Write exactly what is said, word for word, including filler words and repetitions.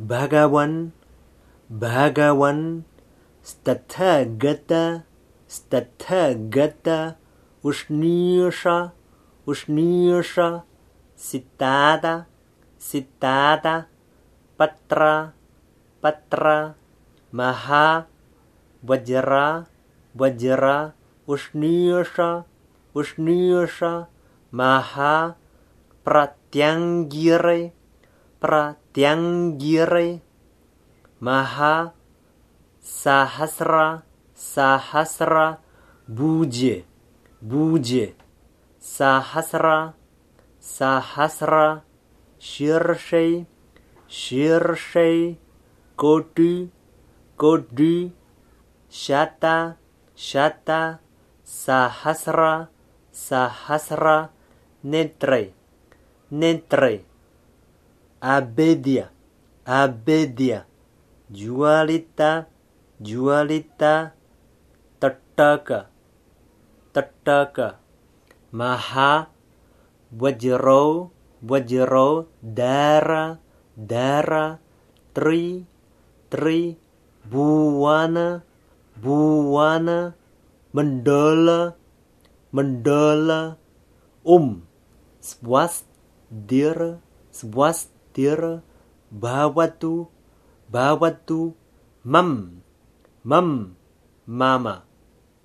Bhagawan, Bhagawan, Tathagata, Tathagata, Ushnisha, Ushnisha, Siddhartha, Siddhartha, Patra, Patra, Maha, Vajra, Vajra, Ushnisha, Ushnisha, Maha, Pratyangire, Pratyangire, Maha, Sahasra, Sahasra, Buje, Buje, Sahasra, Sahasra, Shirshe, Shirshe, Koti, Koti, Shata, Shata, Sahasra, Sahasra, Netre, Netre, Abedya, Abedya, Jualita, Jualita, Tataka, Tataka, Maha, Vajro, Vajro, Dara, Dara, Tri, Tri, Buwana, Buwana, Mandala, Mandala, Um, Swasthira, Swasthira, Bhavatu, Bhavatu, Mam, Mam, Mama.